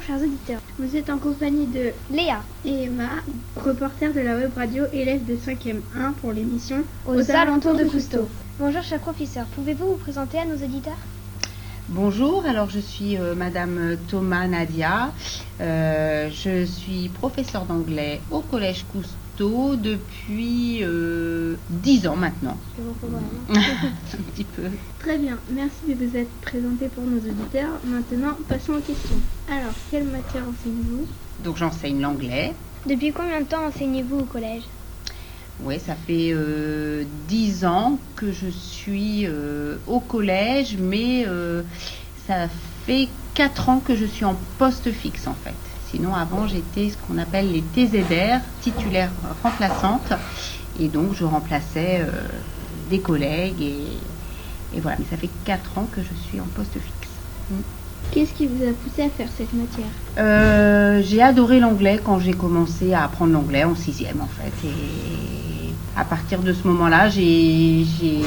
chers auditeurs. Vous êtes en compagnie de Léa et Emma, reporter de la web radio, élève de 5e 1 pour l'émission Aux alentours de Cousteau. Bonjour cher professeur, pouvez-vous vous présenter à nos auditeurs? Bonjour, alors je suis Madame Thomas Nadia, je suis professeure d'anglais au collège Cousteau depuis 10 ans maintenant. C'est beaucoup, vraiment. Un petit peu. Très bien, merci de vous être présenté pour nos auditeurs. Maintenant, passons aux questions. Alors, quelle matière enseignez-vous? Donc j'enseigne l'anglais. Depuis combien de temps enseignez-vous au collège? Oui, ça fait 10 ans que je suis au collège, mais ça fait 4 ans que je suis en poste fixe en fait. Sinon, avant, j'étais ce qu'on appelle les TZR, titulaires remplaçantes, et donc je remplaçais des collègues, et voilà. Mais ça fait 4 ans que je suis en poste fixe. Qu'est-ce qui vous a poussé à faire cette matière? J'ai adoré l'anglais quand j'ai commencé à apprendre l'anglais en 6e en fait. Et à partir de ce moment-là, j'ai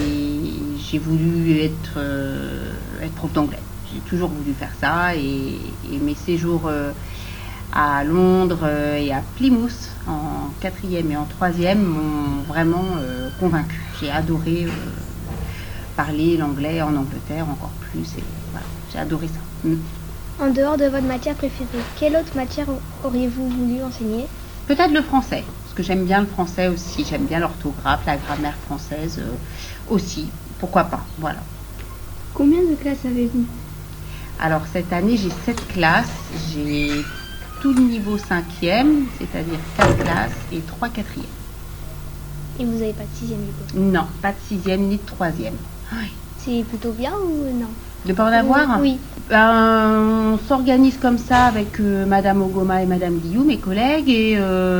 voulu être prof d'anglais. J'ai toujours voulu faire ça et mes séjours à Londres et à Plymouth en 4e et en 3e m'ont vraiment convaincue. J'ai adoré parler l'anglais en Angleterre encore plus et voilà, j'ai adoré ça. En dehors de votre matière préférée, quelle autre matière auriez-vous voulu enseigner? Peut-être le français, parce que j'aime bien le français aussi, j'aime bien l'orthographe, la grammaire française aussi, pourquoi pas, voilà. Combien de classes avez-vous? Alors cette année j'ai 7 classes, j'ai tout le niveau 5e, c'est-à-dire 4 classes et 3 4e. Et vous n'avez pas de 6e du coup? Non, pas de 6e ni de 3e. Oui. C'est plutôt bien ou non? De ne pas en avoir? Oui. On s'organise comme ça avec Madame Ogoma et Madame Guillou, mes collègues, et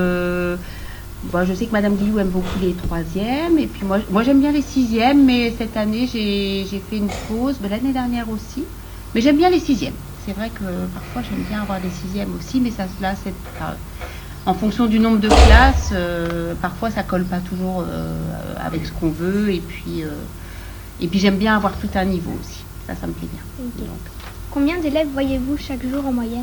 je sais que Madame Guillou aime beaucoup les 3e, et puis moi j'aime bien les 6e, mais cette année j'ai fait une pause, l'année dernière aussi, mais j'aime bien les 6e. C'est vrai que parfois j'aime bien avoir des 6e aussi, mais ça là c'est en fonction du nombre de classes, parfois ça colle pas toujours avec ce qu'on veut, et puis j'aime bien avoir tout un niveau aussi. Ça me plaît bien. Okay. Donc. Combien d'élèves voyez-vous chaque jour en moyenne?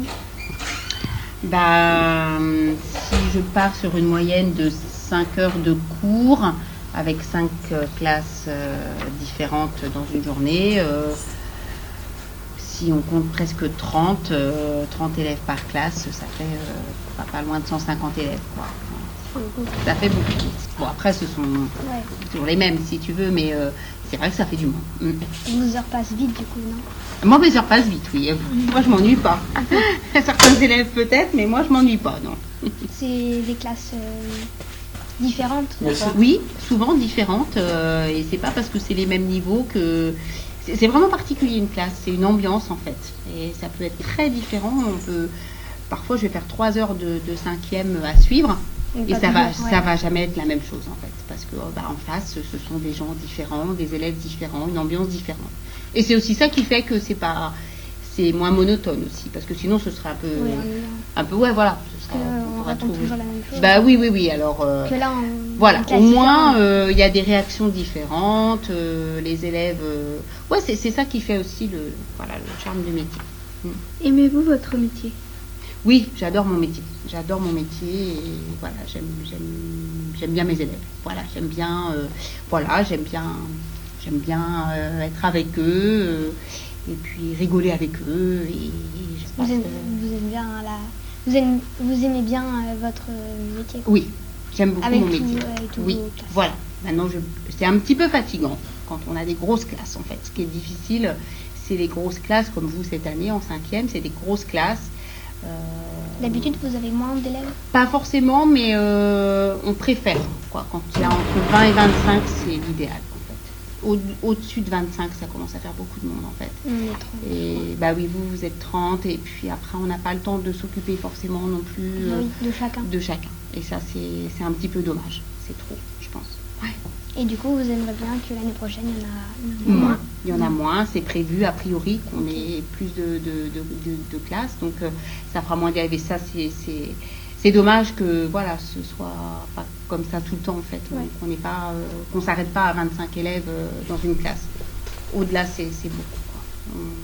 Si je pars sur une moyenne de 5 heures de cours, avec 5 classes différentes dans une journée, si on compte presque 30 élèves par classe, ça fait pas loin de 150 élèves. Quoi. Ça fait beaucoup. Bon, après, ce sont toujours les mêmes, si tu veux, mais c'est vrai que ça fait du monde. Vos heures passent vite, du coup, non? Moi, mes heures passent vite, oui. Moi, je m'ennuie pas. Certains élèves, peut-être, mais moi, je m'ennuie pas, non. C'est des classes différentes? Oui, souvent différentes. Et c'est pas parce que c'est les mêmes niveaux que... C'est vraiment particulier, une classe. C'est une ambiance, en fait. Et ça peut être très différent. Parfois, je vais faire 3 heures de 5e à suivre. Et ça va jamais être la même chose en fait, parce que en face, ce sont des gens différents, des élèves différents, une ambiance différente. Et c'est aussi ça qui fait que c'est moins monotone aussi, parce que sinon ce serait un peu voilà. On raconte toujours la même chose. Oui. Alors que là, voilà, au moins il y a des réactions différentes, les élèves. C'est ça qui fait aussi le charme du métier. Aimez-vous votre métier? Oui, j'adore mon métier. J'adore mon métier et voilà, j'aime bien mes élèves. Voilà, j'aime bien être avec eux et puis rigoler avec eux. Et vous aimez bien votre métier? Oui, j'aime beaucoup mon métier. Oui, voilà. Maintenant, c'est un petit peu fatigant quand on a des grosses classes en fait. Ce qui est difficile, c'est les grosses classes comme vous cette année en 5e, c'est des grosses classes. D'habitude, vous avez moins d'élèves? Pas forcément, mais on préfère. Quand il y a entre 20 et 25, c'est l'idéal. En fait. Au-dessus de 25, ça commence à faire beaucoup de monde en fait. On est 30. Et vous êtes 30, et puis après, on n'a pas le temps de s'occuper forcément non plus de chacun. Et ça, c'est un petit peu dommage. C'est trop, je pense. Ouais. Et du coup, vous aimeriez bien que l'année prochaine, il y en a moins? Il y en a moins, c'est prévu a priori qu'on ait plus de classes, donc ça fera moins d'élèves. Et ça, c'est dommage que ce soit pas comme ça tout le temps en fait, qu'on s'arrête pas à 25 élèves dans une classe. Au-delà, c'est beaucoup.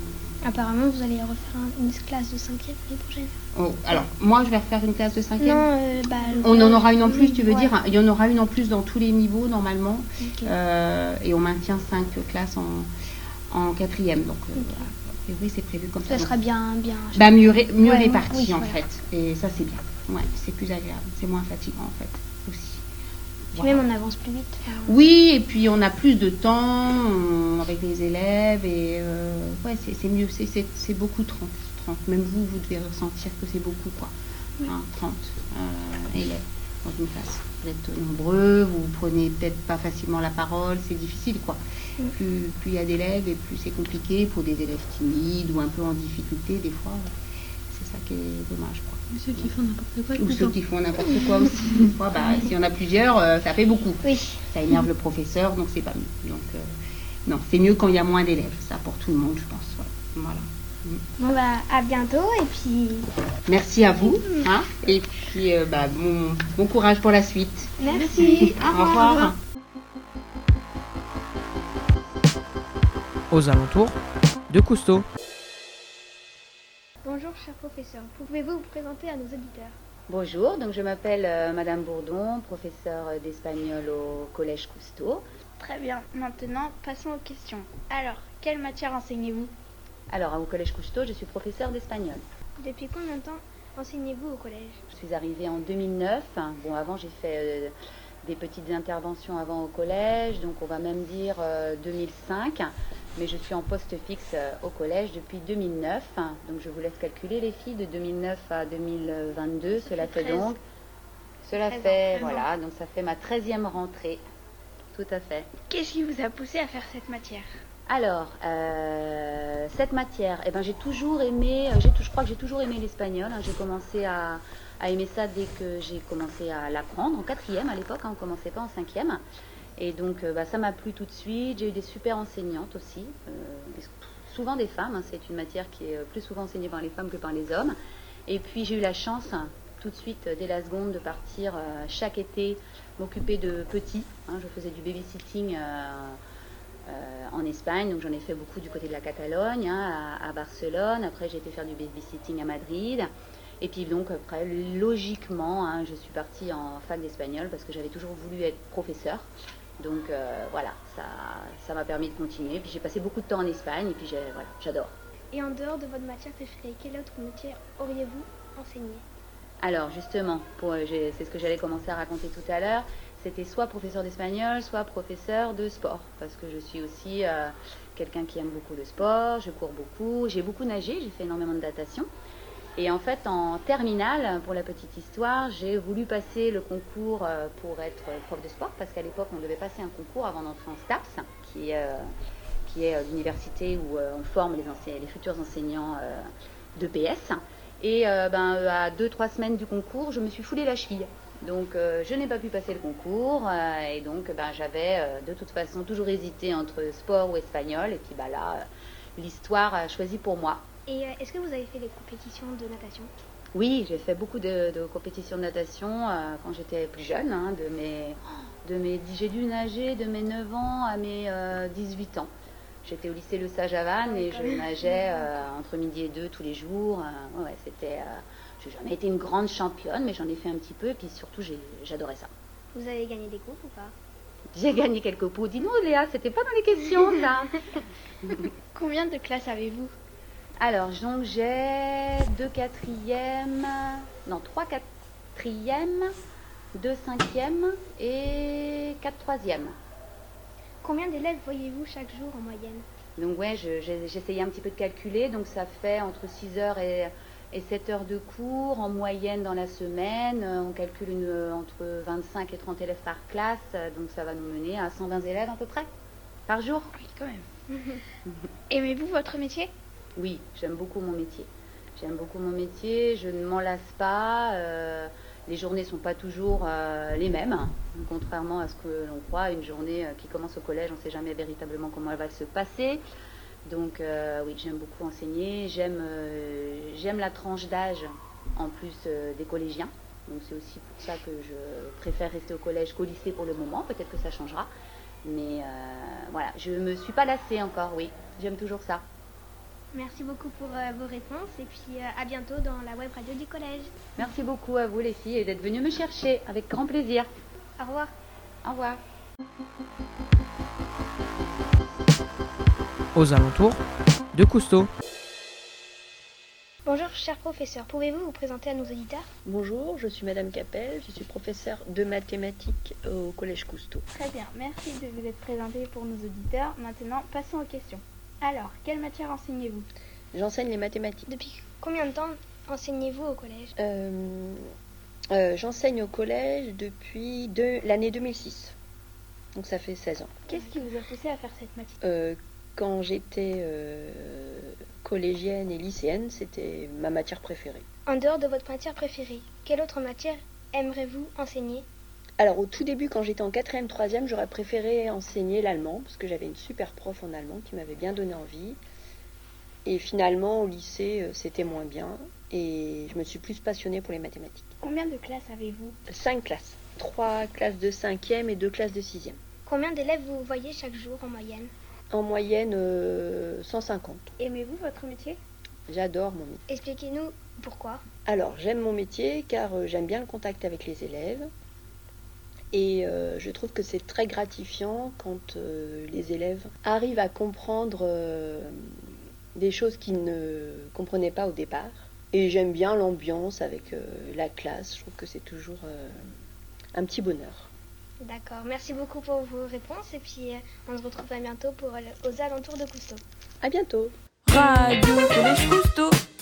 Apparemment, vous allez refaire une classe de 5e l'année prochaine. Oh, alors, moi, je vais refaire une classe de 5e. Non, On en aura une en plus, tu veux ouais. dire? Il y en aura une en plus dans tous les niveaux, normalement. Ok. Et on maintient 5 classes en 4e. Donc, oui, c'est prévu comme ça. Ça sera bien. Bah, mieux Ouais, réparti, oui, en voilà. fait. Et ça, c'est bien. Ouais, c'est plus agréable. C'est moins fatigant, en fait, aussi. Puis Voilà. même on avance plus vite. Oui, et puis on a plus de temps avec les élèves. Et ouais, c'est mieux. C'est beaucoup 30. Même vous devez ressentir que c'est beaucoup, quoi. Oui. 30 élèves dans une classe. Vous êtes nombreux, vous prenez peut-être pas facilement la parole, c'est difficile, quoi. Oui. Plus il y a d'élèves et plus c'est compliqué pour des élèves timides ou un peu en difficulté, des fois. C'est ça qui est dommage, quoi. Ou ceux qui font n'importe quoi. Ou ceux qui font n'importe quoi aussi. Des fois, s'il y en a plusieurs, ça fait beaucoup. Oui. Ça énerve le professeur, donc c'est pas mieux. Donc, non, c'est mieux quand il y a moins d'élèves. Ça pour tout le monde, je pense. Ouais. Voilà. Bon à bientôt et puis. Merci à vous. Hein, et puis, bon courage pour la suite. Merci. Au revoir. Aux alentours de Cousteau. Bonjour cher professeur, pouvez-vous vous présenter à nos auditeurs? Bonjour, donc je m'appelle Madame Bourdon, professeure d'espagnol au Collège Cousteau. Très bien. Maintenant, passons aux questions. Alors, quelle matière enseignez-vous? Alors, au Collège Cousteau, je suis professeure d'espagnol. Depuis combien de temps enseignez-vous au collège? Je suis arrivée en 2009. Bon, avant, j'ai fait des petites interventions avant au collège, donc on va même dire 2005. Mais je suis en poste fixe au collège depuis 2009. Donc, je vous laisse calculer les filles de 2009 à 2022. Cela fait 13. donc... Cela 13 ans, fait, 13 ans. voilà, donc ça fait ma 13e rentrée. Tout à fait. Qu'est-ce qui vous a poussé à faire cette matière? Alors, cette matière, j'ai toujours aimé, je crois que j'ai toujours aimé l'espagnol. J'ai commencé à aimer ça dès que j'ai commencé à l'apprendre, en 4e à l'époque, on ne commençait pas en 5e. Et donc, ça m'a plu tout de suite. J'ai eu des super enseignantes aussi, souvent des femmes. C'est une matière qui est plus souvent enseignée par les femmes que par les hommes. Et puis, j'ai eu la chance, tout de suite, dès la seconde, de partir chaque été m'occuper de petits. Je faisais du babysitting en Espagne, donc j'en ai fait beaucoup du côté de la Catalogne, à Barcelone. Après, j'ai été faire du babysitting à Madrid. Et puis donc après, logiquement, je suis partie en fac d'espagnol parce que j'avais toujours voulu être professeur. Donc voilà, ça m'a permis de continuer. Puis j'ai passé beaucoup de temps en Espagne et puis voilà, j'adore. Et en dehors de votre matière préférée, quelle autre matière auriez-vous enseigné? Alors justement, c'est ce que j'allais commencer à raconter tout à l'heure. C'était soit professeur d'espagnol, soit professeur de sport. Parce que je suis aussi quelqu'un qui aime beaucoup le sport, je cours beaucoup, j'ai beaucoup nagé, j'ai fait énormément de natation. Et en fait, en terminale, pour la petite histoire, j'ai voulu passer le concours pour être prof de sport, parce qu'à l'époque, on devait passer un concours avant d'entrer en STAPS, qui est l'université où on forme les futurs enseignants d'EPS. Et à 2-3 semaines du concours, je me suis foulé la cheville. Donc, je n'ai pas pu passer le concours. Et donc, j'avais de toute façon toujours hésité entre sport ou espagnol. Et puis là, l'histoire a choisi pour moi. Et est-ce que vous avez fait des compétitions de natation? Oui, j'ai fait beaucoup de compétitions de natation quand j'étais plus jeune. J'ai dû nager de mes 9 ans à mes 18 ans. J'étais au lycée Le Sage à Vannes et je nageais entre midi et 2 tous les jours. Je n'ai jamais été une grande championne, mais j'en ai fait un petit peu. Et puis surtout, j'adorais ça. Vous avez gagné des coupes ou pas? J'ai gagné quelques pots. Dis-nous, Léa, c'était pas dans les questions, ça. Combien de classes avez-vous? Alors, donc j'ai 3 quatrièmes, 2 5e et 4 3e. Combien d'élèves voyez-vous chaque jour en moyenne? Donc ouais, j'essayais un petit peu de calculer, donc ça fait entre 6 heures et 7 heures de cours en moyenne dans la semaine. On calcule entre 25 et 30 élèves par classe, donc ça va nous mener à 120 élèves à peu près par jour. Oui, quand même. Aimez-vous votre métier? Oui, j'aime beaucoup mon métier. Je ne m'en lasse pas. Les journées ne sont pas toujours les mêmes, contrairement à ce que l'on croit. Une journée qui commence au collège, on ne sait jamais véritablement comment elle va se passer. Donc oui, j'aime beaucoup enseigner. J'aime la tranche d'âge en plus des collégiens. Donc c'est aussi pour ça que je préfère rester au collège qu'au lycée pour le moment. Peut-être que ça changera. Mais voilà, je ne me suis pas lassée encore, oui. J'aime toujours ça. Merci beaucoup pour vos réponses et puis à bientôt dans la web radio du collège. Merci beaucoup à vous les filles et d'être venues me chercher avec grand plaisir. Au revoir. Au revoir. Aux alentours de Cousteau. Bonjour cher professeur, pouvez-vous vous présenter à nos auditeurs? Bonjour, je suis Madame Capel, je suis professeure de mathématiques au Collège Cousteau. Très bien, merci de vous être présenté pour nos auditeurs. Maintenant, passons aux questions. Alors, quelle matière enseignez-vous? J'enseigne les mathématiques. Depuis combien de temps enseignez-vous au collège? J'enseigne au collège depuis l'année 2006, donc ça fait 16 ans. Qu'est-ce qui vous a poussé à faire cette matière? Quand j'étais collégienne et lycéenne, c'était ma matière préférée. En dehors de votre matière préférée, quelle autre matière aimerez-vous enseigner? Alors au tout début, quand j'étais en 4e, 3e, j'aurais préféré enseigner l'allemand, parce que j'avais une super prof en allemand qui m'avait bien donné envie. Et finalement, au lycée, c'était moins bien, et je me suis plus passionnée pour les mathématiques. Combien de classes avez-vous? 5 classes, 3 classes de 5e et 2 classes de 6e. Combien d'élèves vous voyez chaque jour en moyenne? En moyenne, 150. Aimez-vous votre métier? J'adore mon métier. Expliquez-nous pourquoi. Alors, j'aime mon métier car j'aime bien le contact avec les élèves. Et je trouve que c'est très gratifiant quand les élèves arrivent à comprendre des choses qu'ils ne comprenaient pas au départ. Et j'aime bien l'ambiance avec la classe. Je trouve que c'est toujours un petit bonheur. D'accord, merci beaucoup pour vos réponses et puis on se retrouve à bientôt pour aux alentours de Cousteau. À bientôt. Radio Collège Cousteau.